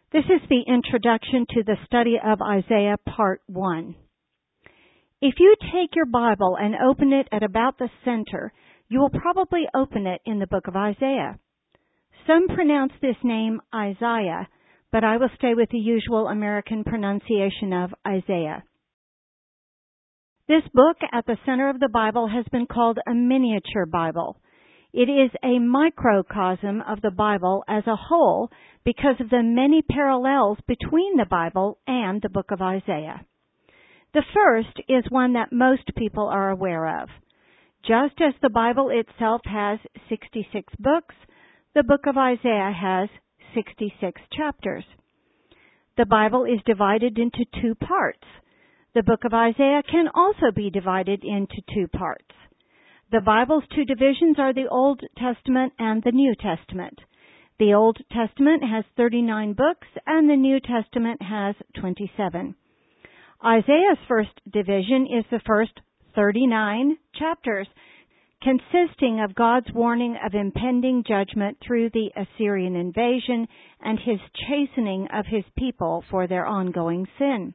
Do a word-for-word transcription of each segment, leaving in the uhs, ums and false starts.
This is the introduction to the study of Isaiah, Part one. If you take your Bible and open it at about the center, you will probably open it in the book of Isaiah. Some pronounce this name Isaiah, but I will stay with the usual American pronunciation of Isaiah. This book at the center of the Bible has been called a miniature Bible. It is a microcosm of the Bible as a whole because of the many parallels between the Bible and the book of Isaiah. The first is one that most people are aware of. Just as the Bible itself has sixty-six books, the book of Isaiah has sixty-six chapters. The Bible is divided into two parts. The book of Isaiah can also be divided into two parts. The Bible's two divisions are the Old Testament and the New Testament. The Old Testament has thirty-nine books and the New Testament has twenty-seven. Isaiah's first division is the first thirty-nine chapters, consisting of God's warning of impending judgment through the Assyrian invasion and His chastening of His people for their ongoing sin.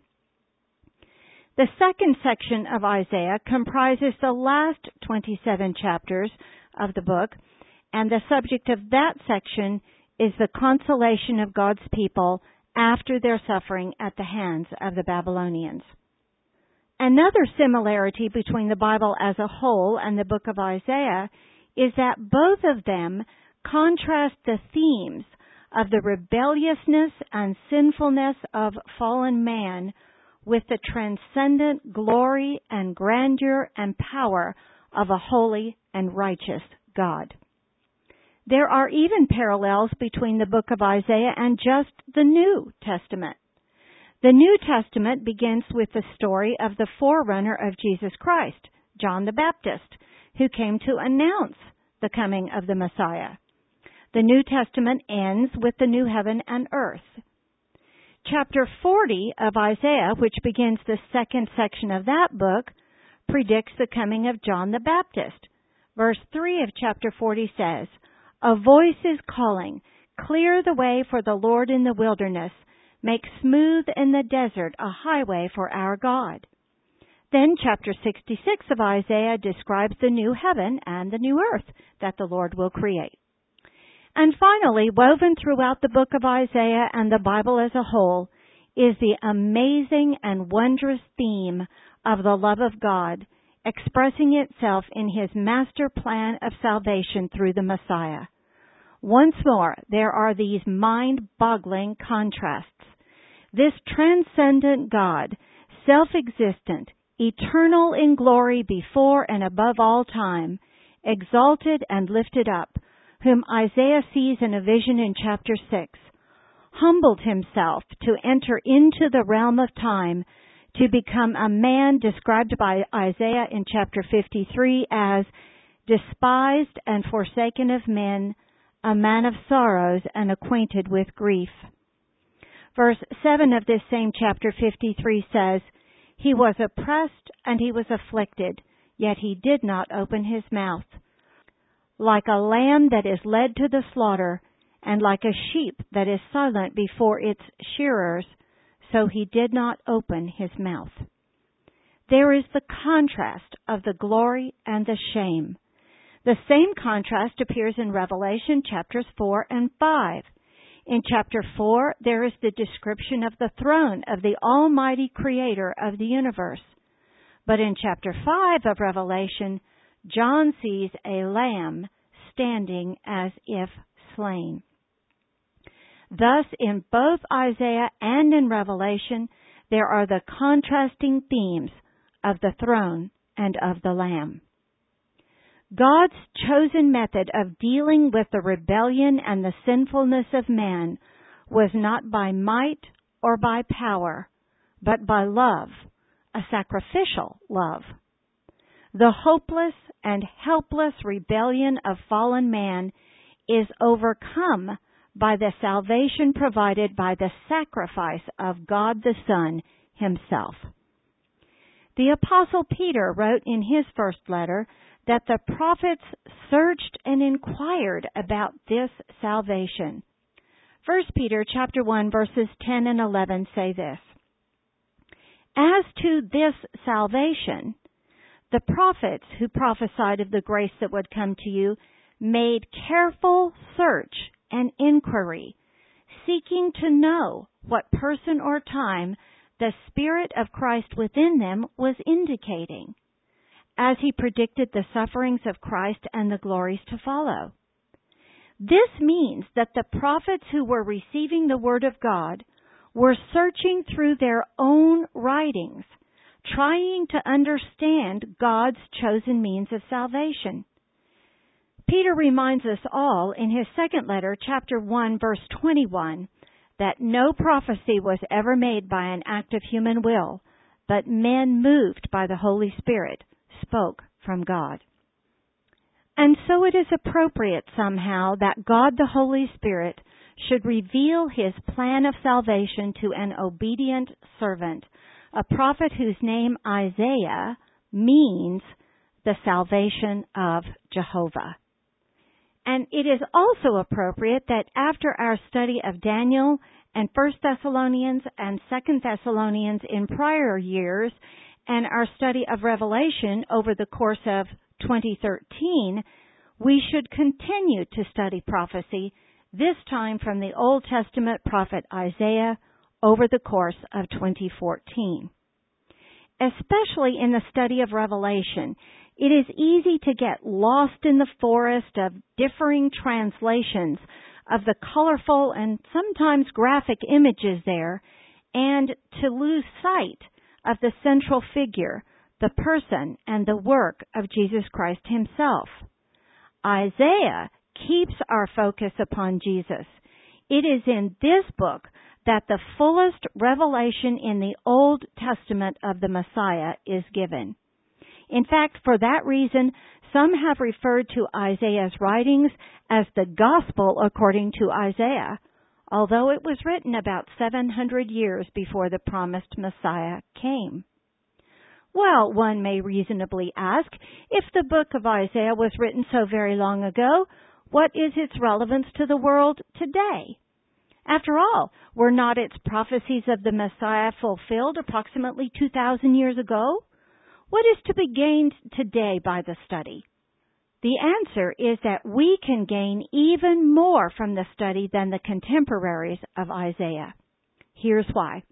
The second section of Isaiah comprises the last twenty-seven chapters of the book, and the subject of that section is the consolation of God's people after their suffering at the hands of the Babylonians. Another similarity between the Bible as a whole and the book of Isaiah is that both of them contrast the themes of the rebelliousness and sinfulness of fallen man with the transcendent glory and grandeur and power of a holy and righteous God. There are even parallels between the book of Isaiah and just the New Testament. The New Testament begins with the story of the forerunner of Jesus Christ, John the Baptist, who came to announce the coming of the Messiah. The New Testament ends with the new heaven and earth. Chapter forty of Isaiah, which begins the second section of that book, predicts the coming of John the Baptist. Verse three of chapter forty says, "A voice is calling, clear the way for the Lord in the wilderness, make smooth in the desert a highway for our God." Then chapter sixty-six of Isaiah describes the new heaven and the new earth that the Lord will create. And finally, woven throughout the book of Isaiah and the Bible as a whole is the amazing and wondrous theme of the love of God, expressing itself in His master plan of salvation through the Messiah. Once more, there are these mind-boggling contrasts. This transcendent God, self-existent, eternal in glory before and above all time, exalted and lifted up, whom Isaiah sees in a vision in chapter six, humbled Himself to enter into the realm of time to become a man described by Isaiah in chapter fifty-three as despised and forsaken of men, a man of sorrows and acquainted with grief. Verse seven of this same chapter fifty-three says, "He was oppressed and He was afflicted, yet He did not open His mouth. Like a lamb that is led to the slaughter, and like a sheep that is silent before its shearers, so He did not open His mouth." There is the contrast of the glory and the shame. The same contrast appears in Revelation chapters four and five. In chapter four, there is the description of the throne of the Almighty Creator of the universe. But in chapter five of Revelation, John sees a lamb standing as if slain. Thus, in both Isaiah and in Revelation, there are the contrasting themes of the throne and of the Lamb. God's chosen method of dealing with the rebellion and the sinfulness of man was not by might or by power, but by love, a sacrificial love. The hopeless and helpless rebellion of fallen man is overcome by the salvation provided by the sacrifice of God the Son Himself. The Apostle Peter wrote in his first letter that the prophets searched and inquired about this salvation. First Peter chapter one verses ten and eleven say this. As to this salvation, the prophets who prophesied of the grace that would come to you made careful search and inquiry, seeking to know what person or time the Spirit of Christ within them was indicating, as he predicted the sufferings of Christ and the glories to follow. This means that the prophets who were receiving the Word of God were searching through their own writings, trying to understand God's chosen means of salvation. Peter reminds us all in his second letter, chapter one, verse twenty-one, that no prophecy was ever made by an act of human will, but men moved by the Holy Spirit spoke from God. And so it is appropriate somehow that God the Holy Spirit should reveal His plan of salvation to an obedient servant, a prophet whose name Isaiah means the salvation of Jehovah. And it is also appropriate that after our study of Daniel and First Thessalonians and Second Thessalonians in prior years, and our study of Revelation over the course of twenty thirteen, we should continue to study prophecy, this time from the Old Testament prophet Isaiah, over the course of twenty fourteen. Especially in the study of Revelation, it is easy to get lost in the forest of differing translations of the colorful and sometimes graphic images there, and to lose sight of the central figure, the person and the work of Jesus Christ Himself. Isaiah keeps our focus upon Jesus. It is in this book that the fullest revelation in the Old Testament of the Messiah is given. In fact, for that reason, some have referred to Isaiah's writings as the Gospel according to Isaiah, although it was written about seven hundred years before the promised Messiah came. Well, one may reasonably ask, if the book of Isaiah was written so very long ago, what is its relevance to the world today? After all, were not its prophecies of the Messiah fulfilled approximately two thousand years ago? What is to be gained today by the study? The answer is that we can gain even more from the study than the contemporaries of Isaiah. Here's why.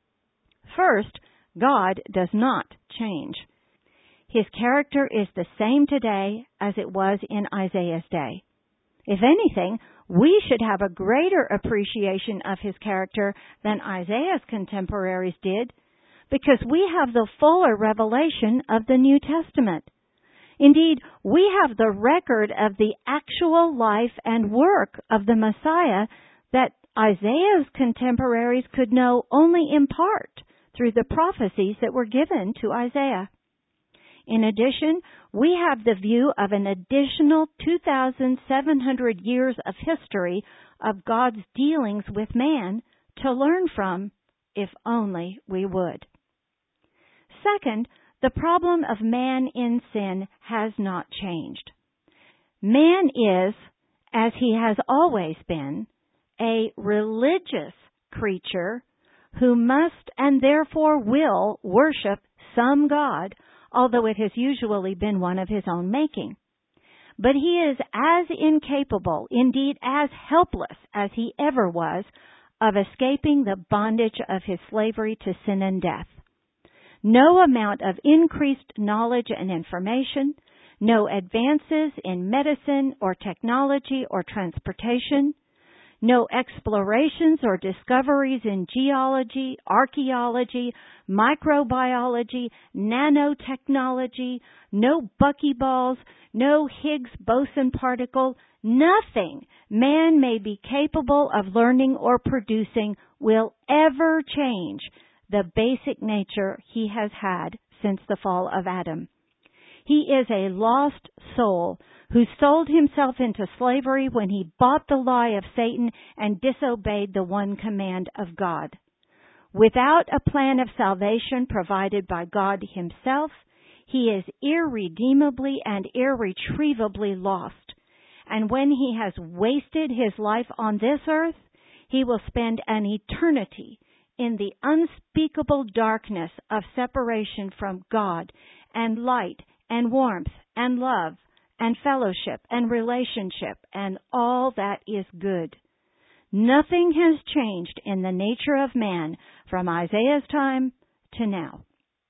First, God does not change. His character is the same today as it was in Isaiah's day. If anything, we should have a greater appreciation of His character than Isaiah's contemporaries did, because we have the fuller revelation of the New Testament. Indeed, we have the record of the actual life and work of the Messiah that Isaiah's contemporaries could know only in part through the prophecies that were given to Isaiah. In addition, we have the view of an additional two thousand seven hundred years of history of God's dealings with man to learn from, if only we would. Second, the problem of man in sin has not changed. Man is, as he has always been, a religious creature who must and therefore will worship some God, although it has usually been one of his own making. But he is as incapable, indeed as helpless as he ever was, of escaping the bondage of his slavery to sin and death. No amount of increased knowledge and information, no advances in medicine or technology or transportation, no explorations or discoveries in geology, archaeology, microbiology, nanotechnology, no buckyballs, no Higgs boson particle, nothing man may be capable of learning or producing will ever change the basic nature he has had since the fall of Adam. He is a lost soul who sold himself into slavery when he bought the lie of Satan and disobeyed the one command of God. Without a plan of salvation provided by God Himself, he is irredeemably and irretrievably lost. And when he has wasted his life on this earth, He will spend an eternity in the unspeakable darkness of separation from God and light and warmth and love and fellowship and relationship and all that is good. Nothing has changed in the nature of man from Isaiah's time to now.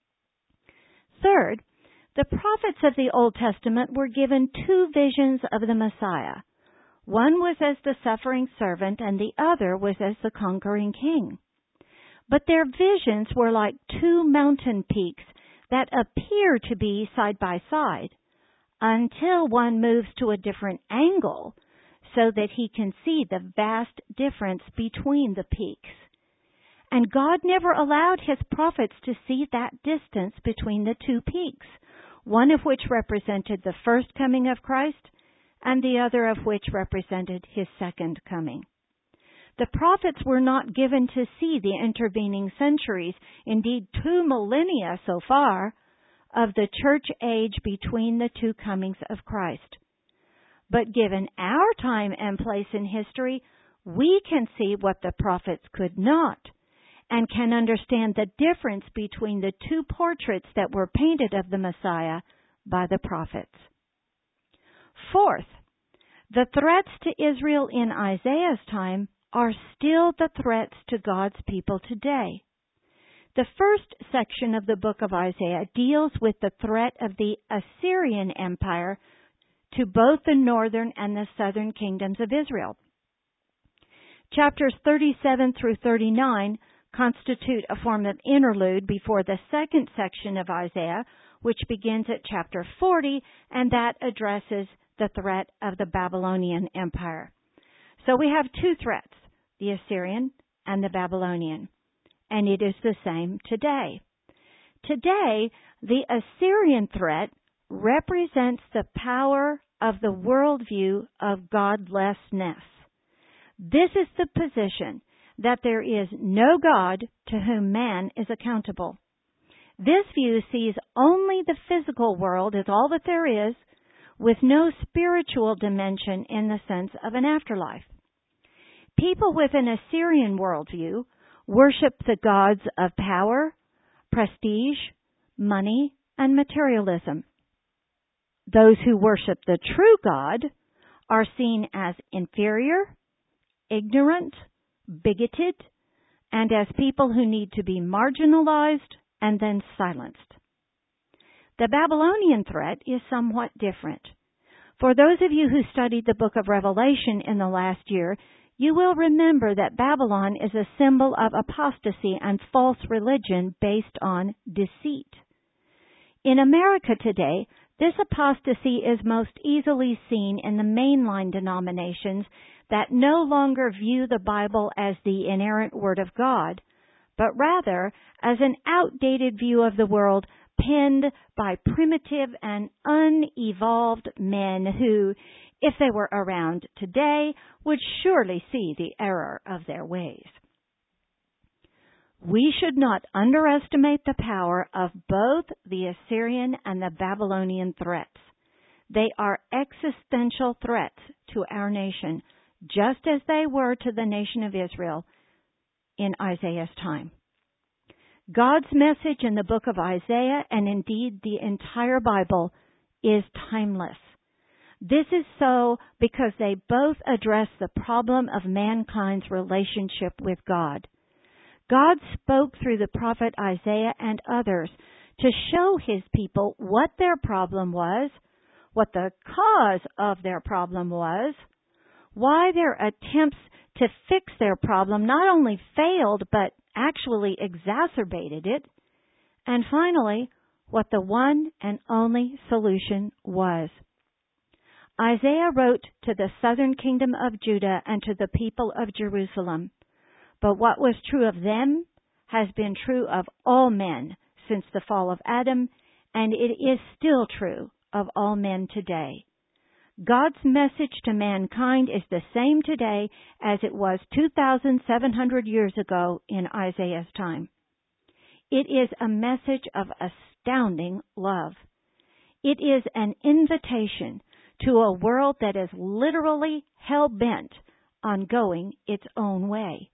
Third, the prophets of the Old Testament were given two visions of the Messiah. One was as the suffering servant and the other was as the conquering king. But their visions were like two mountain peaks that appear to be side by side until one moves to a different angle so that he can see the vast difference between the peaks. And God never allowed His prophets to see that distance between the two peaks, one of which represented the first coming of Christ and the other of which represented His second coming. The prophets were not given to see the intervening centuries, indeed two millennia so far, of the church age between the two comings of Christ. But given our time and place in history, we can see what the prophets could not, and can understand the difference between the two portraits that were painted of the Messiah by the prophets. Fourth, the threats to Israel in Isaiah's time are still the threats to God's people today. The first section of the book of Isaiah deals with the threat of the Assyrian Empire to both the northern and the southern kingdoms of Israel. Chapters thirty-seven through thirty-nine constitute a form of interlude before the second section of Isaiah, which begins at chapter forty, and that addresses the threat of the Babylonian Empire. So we have two threats, the Assyrian and the Babylonian, and it is the same today. Today, the Assyrian threat represents the power of the worldview of godlessness. This is the position that there is no God to whom man is accountable. This view sees only the physical world as all that there is, with no spiritual dimension in the sense of an afterlife. People with an Assyrian worldview worship the gods of power, prestige, money, and materialism. Those who worship the true God are seen as inferior, ignorant, bigoted, and as people who need to be marginalized and then silenced. The Babylonian threat is somewhat different. For those of you who studied the book of Revelation in the last year, you will remember that Babylon is a symbol of apostasy and false religion based on deceit. In America today, this apostasy is most easily seen in the mainline denominations that no longer view the Bible as the inerrant Word of God, but rather as an outdated view of the world penned by primitive and unevolved men who, if they were around today, would surely see the error of their ways. We should not underestimate the power of both the Assyrian and the Babylonian threats. They are existential threats to our nation, just as they were to the nation of Israel in Isaiah's time. God's message in the book of Isaiah, and indeed the entire Bible, is timeless. This is so because they both address the problem of mankind's relationship with God. God spoke through the prophet Isaiah and others to show His people what their problem was, what the cause of their problem was, why their attempts to fix their problem not only failed but actually exacerbated it, and finally, what the one and only solution was. Isaiah wrote to the southern kingdom of Judah and to the people of Jerusalem. But what was true of them has been true of all men since the fall of Adam, and it is still true of all men today. God's message to mankind is the same today as it was two thousand seven hundred years ago in Isaiah's time. It is a message of astounding love. It is an invitation to a world that is literally hell-bent on going its own way.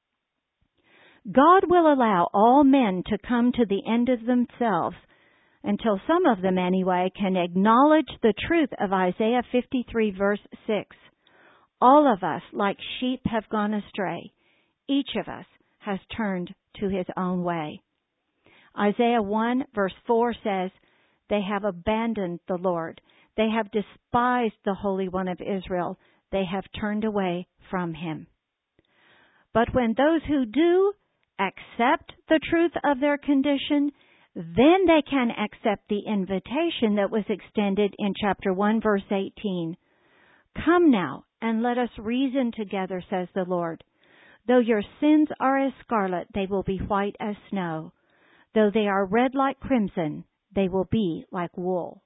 God will allow all men to come to the end of themselves, until some of them anyway can acknowledge the truth of Isaiah fifty-three verse six. All of us, like sheep, have gone astray. Each of us has turned to his own way. Isaiah one verse four says, "They have abandoned the Lord. They have despised the Holy One of Israel. They have turned away from him." But when those who do accept the truth of their condition, then they can accept the invitation that was extended in chapter one verse eighteen. "Come now, and let us reason together, says the Lord. Though your sins are as scarlet, they will be white as snow. Though they are red like crimson, they will be like wool."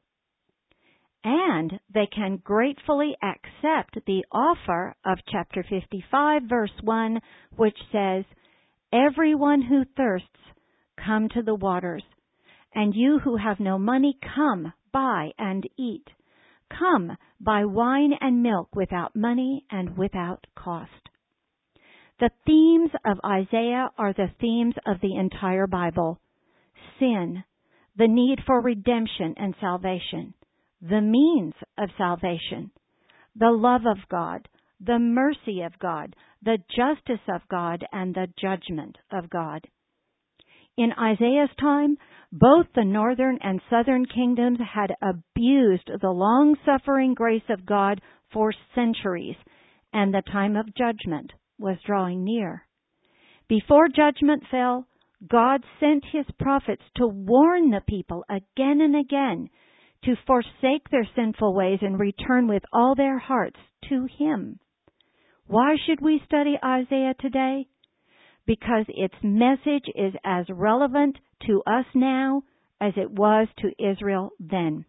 And they can gratefully accept the offer of chapter fifty-five, verse one, which says, "Everyone who thirsts, come to the waters. And you who have no money, come, buy and eat. Come, buy wine and milk without money and without cost." The themes of Isaiah are the themes of the entire Bible. Sin, the need for redemption and salvation, the means of salvation, the love of God, the mercy of God, the justice of God, and the judgment of God. In Isaiah's time, both the northern and southern kingdoms had abused the long-suffering grace of God for centuries, and the time of judgment was drawing near. Before judgment fell, God sent his prophets to warn the people again and again to forsake their sinful ways and return with all their hearts to him. Why should we study Isaiah today? Because its message is as relevant to us now as it was to Israel then.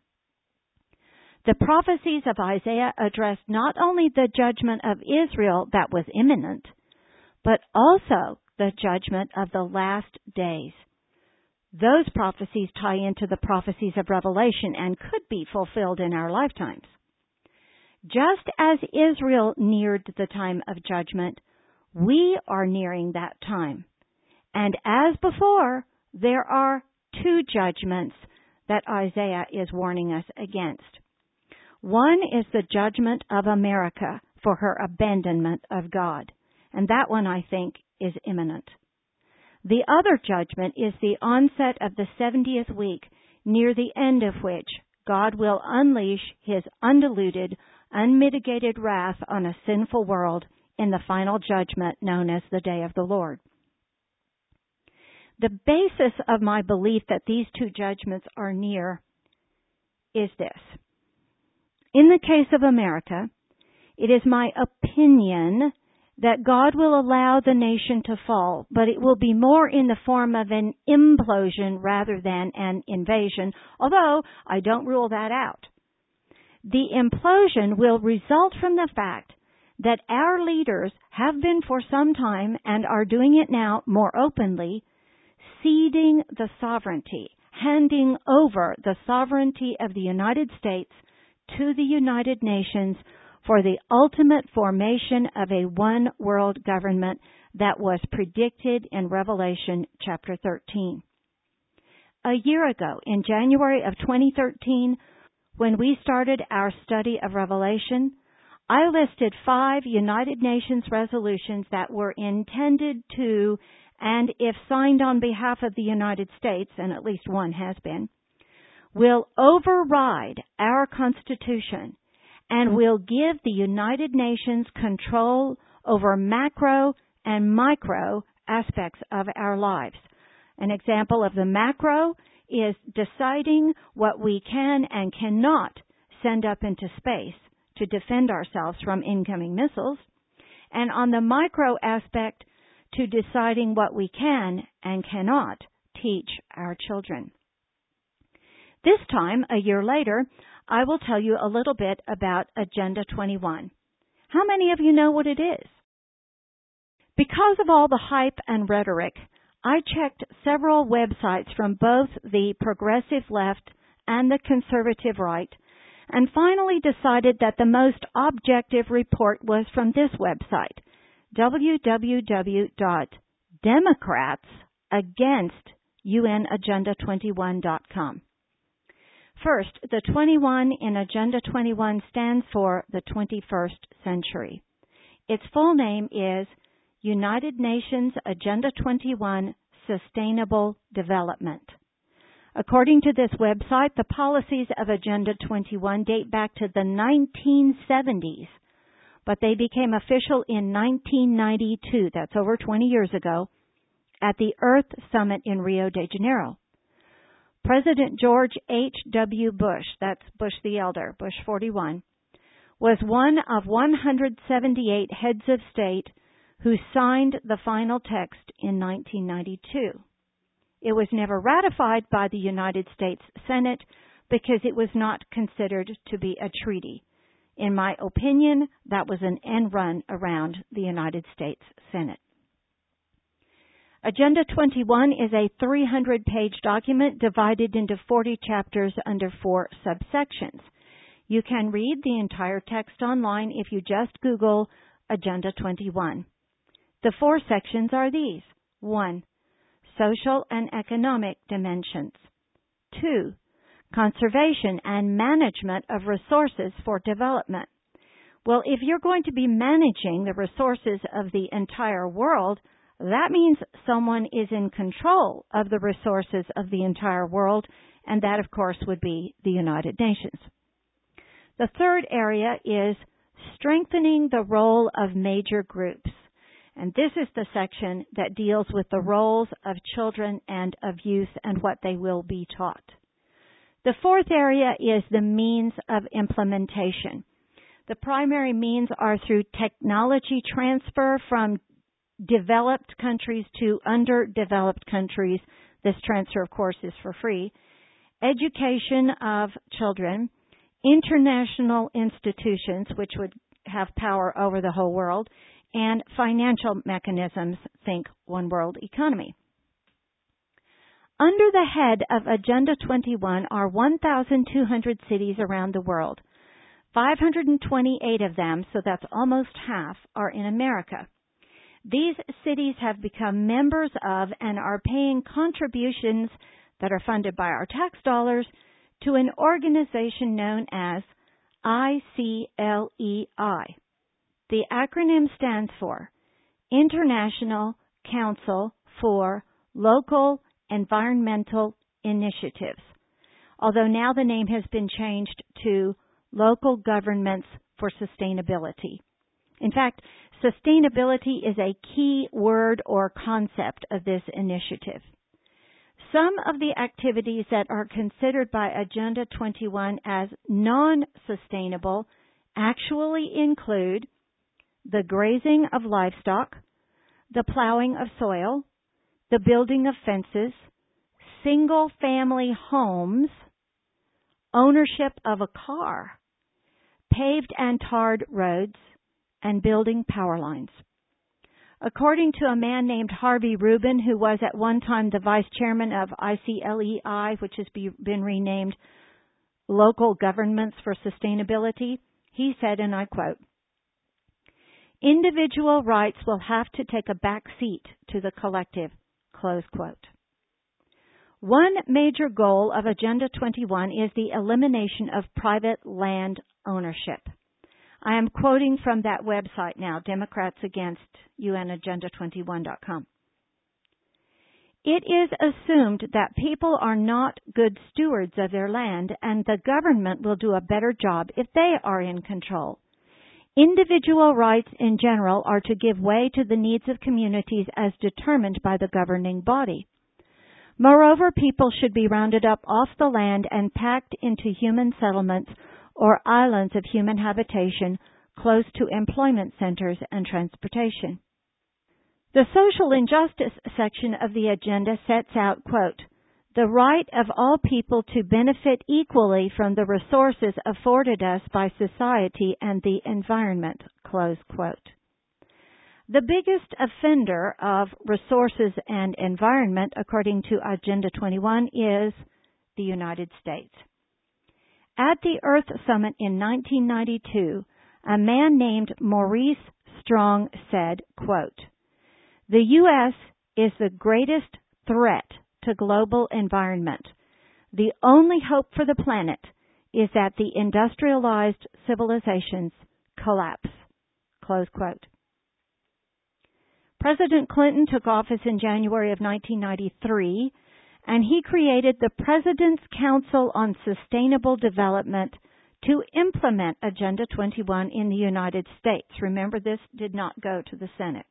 The prophecies of Isaiah address not only the judgment of Israel that was imminent, but also the judgment of the last days. Those prophecies tie into the prophecies of Revelation and could be fulfilled in our lifetimes. Just as Israel neared the time of judgment, we are nearing that time. And as before, there are two judgments that Isaiah is warning us against. One is the judgment of America for her abandonment of God. And that one, I think, is imminent. The other judgment is the onset of the seventieth week, near the end of which God will unleash his undiluted, unmitigated wrath on a sinful world in the final judgment known as the Day of the Lord. The basis of my belief that these two judgments are near is this. In the case of America, it is my opinion that God will allow the nation to fall, but it will be more in the form of an implosion rather than an invasion, although I don't rule that out. The implosion will result from the fact that our leaders have been for some time and are doing it now more openly, ceding the sovereignty, handing over the sovereignty of the United States to the United Nations for the ultimate formation of a one world government that was predicted in Revelation chapter thirteen. A year ago, in January of twenty thirteen, when we started our study of Revelation, I listed five United Nations resolutions that were intended to, and if signed on behalf of the United States, and at least one has been, will override our Constitution and will give the United Nations control over macro and micro aspects of our lives. An example of the macro is deciding what we can and cannot send up into space to defend ourselves from incoming missiles, and on the micro aspect, to deciding what we can and cannot teach our children. This time, a year later, I will tell you a little bit about Agenda twenty-one. How many of you know what it is? Because of all the hype and rhetoric, I checked several websites from both the progressive left and the conservative right, and finally decided that the most objective report was from this website, w w w dot democrats against u n agenda twenty-one dot com. First, the twenty-one in Agenda twenty-one stands for the twenty-first century. Its full name is United Nations Agenda twenty-one Sustainable Development. According to this website, the policies of Agenda twenty-one date back to the nineteen seventies, but they became official in nineteen ninety-two, that's over twenty years ago, at the Earth Summit in Rio de Janeiro. President George H W Bush, that's Bush the Elder, Bush forty-one, was one of one hundred seventy-eight heads of state who signed the final text in nineteen ninety-two. It was never ratified by the United States Senate because it was not considered to be a treaty. In my opinion, that was an end run around the United States Senate. Agenda twenty-one is a three hundred page document divided into forty chapters under four subsections. You can read the entire text online if you just Google Agenda twenty-one. The four sections are these. one. Social and economic dimensions. two. Conservation and management of resources for development. Well, if you're going to be managing the resources of the entire world, that means someone is in control of the resources of the entire world, and that, of course, would be the United Nations. The third area is strengthening the role of major groups. And this is the section that deals with the roles of children and of youth and what they will be taught. The fourth area is the means of implementation. The primary means are through technology transfer from developed countries to underdeveloped countries. This transfer, of course, is for free. Education of children, international institutions, which would have power over the whole world, and financial mechanisms, think one world economy. Under the head of Agenda twenty-one are one thousand two hundred cities around the world. five hundred twenty-eight of them, so that's almost half, are in America. These cities have become members of and are paying contributions that are funded by our tax dollars to an organization known as I C L E I. The acronym stands for International Council for Local Environmental Initiatives, although now the name has been changed to Local Governments for Sustainability. In fact, sustainability is a key word or concept of this initiative. Some of the activities that are considered by Agenda twenty-one as non-sustainable actually include the grazing of livestock, the plowing of soil, the building of fences, single-family homes, ownership of a car, paved and tarred roads, and building power lines. According to a man named Harvey Rubin, who was at one time the vice chairman of I C L E I, which has been renamed Local Governments for Sustainability, he said, and I quote, "Individual rights will have to take a back seat to the collective," close quote. One major goal of Agenda twenty-one is the elimination of private land ownership. I am quoting from that website now, Democrats Against U N Agenda twenty-one dot com. It is assumed that people are not good stewards of their land, and the government will do a better job if they are in control. Individual rights in general are to give way to the needs of communities as determined by the governing body. Moreover, people should be rounded up off the land and packed into human settlements or islands of human habitation close to employment centers and transportation. The social injustice section of the agenda sets out, quote, "the right of all people to benefit equally from the resources afforded us by society and the environment," close quote. The biggest offender of resources and environment, according to Agenda twenty-one, is the United States. At the Earth Summit in nineteen ninety-two, a man named Maurice Strong said, quote, "The U S is the greatest threat to global environment. The only hope for the planet is that the industrialized civilizations collapse." Close quote. President Clinton took office in January of nineteen ninety-three, and he created the President's Council on Sustainable Development to implement Agenda twenty-one in the United States. Remember, this did not go to the Senate.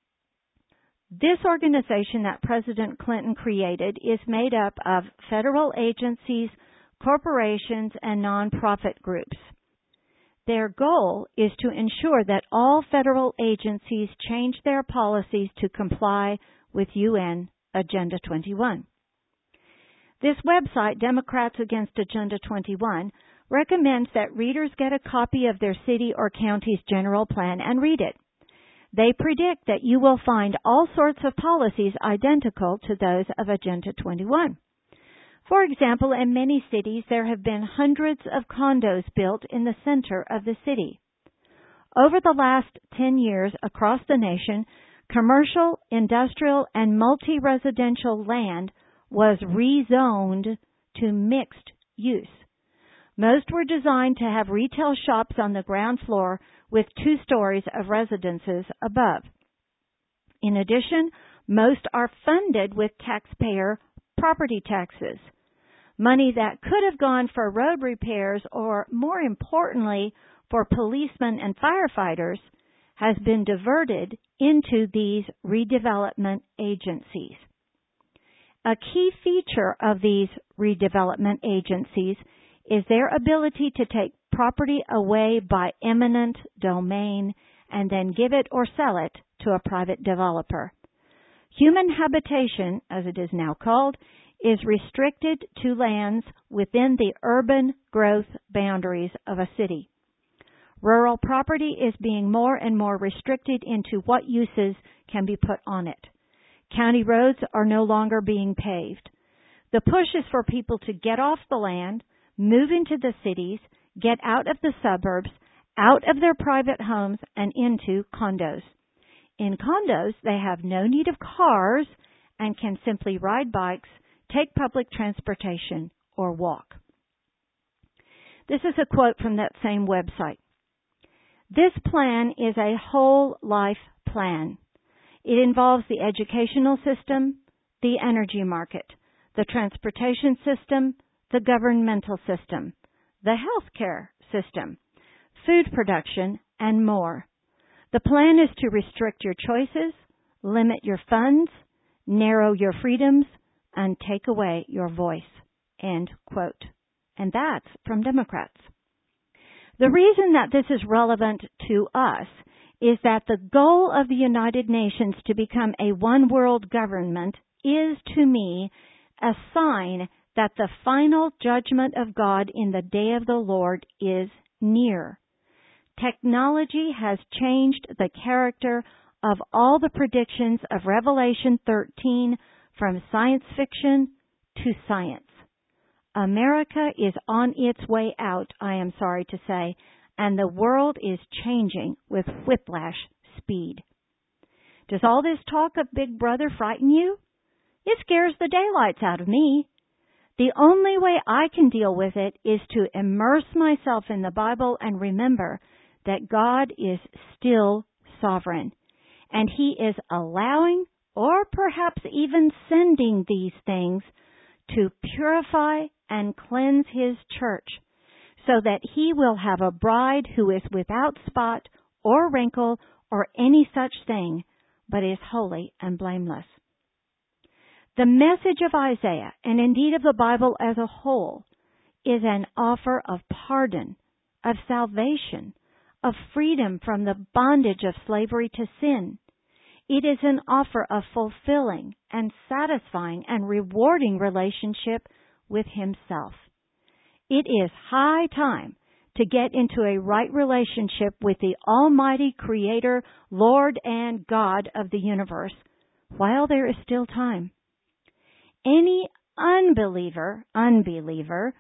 This organization that President Clinton created is made up of federal agencies, corporations, and nonprofit groups. Their goal is to ensure that all federal agencies change their policies to comply with U N Agenda twenty-one. This website, Democrats Against Agenda twenty-one, recommends that readers get a copy of their city or county's general plan and read it. They predict that you will find all sorts of policies identical to those of Agenda twenty-one. For example, in many cities, there have been hundreds of condos built in the center of the city. Over the last ten years across the nation, commercial, industrial, and multi-residential land was rezoned to mixed use. Most were designed to have retail shops on the ground floor with two stories of residences above. In addition, most are funded with taxpayer property taxes. Money that could have gone for road repairs or, more importantly, for policemen and firefighters has been diverted into these redevelopment agencies. A key feature of these redevelopment agencies is their ability to take property away by eminent domain and then give it or sell it to a private developer. Human habitation, as it is now called, is restricted to lands within the urban growth boundaries of a city. Rural property is being more and more restricted into what uses can be put on it. County roads are no longer being paved. The push is for people to get off the land, move into the cities, get out of the suburbs, out of their private homes, and into condos. In condos, they have no need of cars and can simply ride bikes, take public transportation, or walk. This is a quote from that same website. This plan is a whole life plan. It involves the educational system, the energy market, the transportation system, the governmental system, the healthcare system, food production, and more. The plan is to restrict your choices, limit your funds, narrow your freedoms, and take away your voice. End quote. And that's from Democrats. The reason that this is relevant to us is that the goal of the United Nations to become a one-world government is, to me, a sign that the final judgment of God in the day of the Lord is near. Technology has changed the character of all the predictions of Revelation thirteen from science fiction to science. America is on its way out, I am sorry to say, and the world is changing with whiplash speed. Does all this talk of Big Brother frighten you? It scares the daylights out of me. The only way I can deal with it is to immerse myself in the Bible and remember that God is still sovereign, and He is allowing or perhaps even sending these things to purify and cleanse His church so that He will have a bride who is without spot or wrinkle or any such thing, but is holy and blameless. The message of Isaiah, and indeed of the Bible as a whole, is an offer of pardon, of salvation, of freedom from the bondage of slavery to sin. It is an offer of fulfilling and satisfying and rewarding relationship with Himself. It is high time to get into a right relationship with the Almighty Creator, Lord and God of the universe while there is still time. Any unbeliever, unbeliever,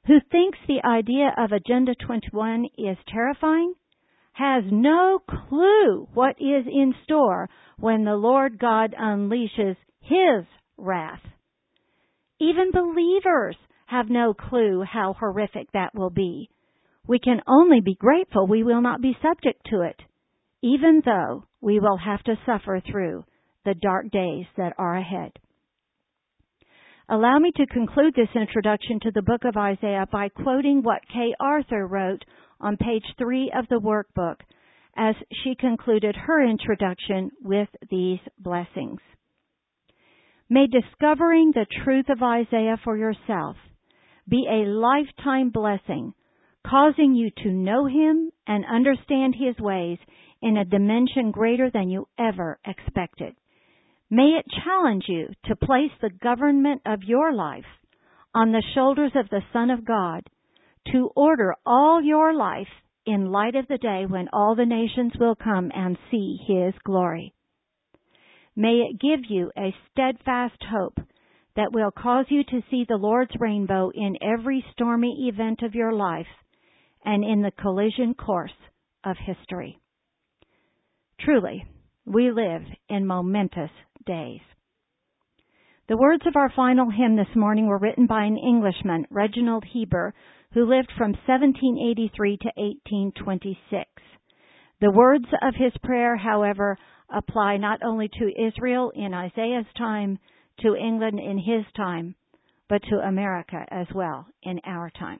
who thinks the idea of Agenda twenty-one is terrifying has no clue what is in store when the Lord God unleashes His wrath. Even believers have no clue how horrific that will be. We can only be grateful we will not be subject to it, even though we will have to suffer through the dark days that are ahead. Allow me to conclude this introduction to the book of Isaiah by quoting what Kay Arthur wrote on page three of the workbook as she concluded her introduction with these blessings. May discovering the truth of Isaiah for yourself be a lifetime blessing, causing you to know Him and understand His ways in a dimension greater than you ever expected. May it challenge you to place the government of your life on the shoulders of the Son of God, to order all your life in light of the day when all the nations will come and see His glory. May it give you a steadfast hope that will cause you to see the Lord's rainbow in every stormy event of your life and in the collision course of history. Truly, we live in momentous days. The words of our final hymn this morning were written by an Englishman, Reginald Heber, who lived from seventeen eighty-three to eighteen twenty-six. The words of his prayer, however, apply not only to Israel in Isaiah's time, to England in his time, but to America as well in our time.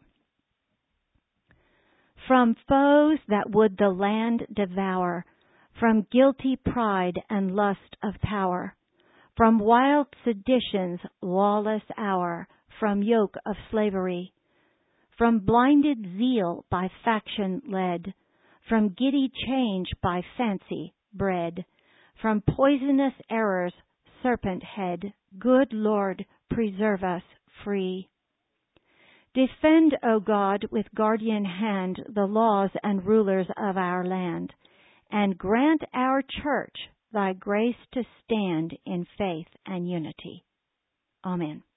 From foes that would the land devour, from guilty pride and lust of power, from wild sedition's lawless hour, from yoke of slavery, from blinded zeal by faction led, from giddy change by fancy bred, from poisonous error's serpent head, good Lord, preserve us free. Defend, O God, with guardian hand the laws and rulers of our land, and grant our church Thy grace to stand in faith and unity. Amen.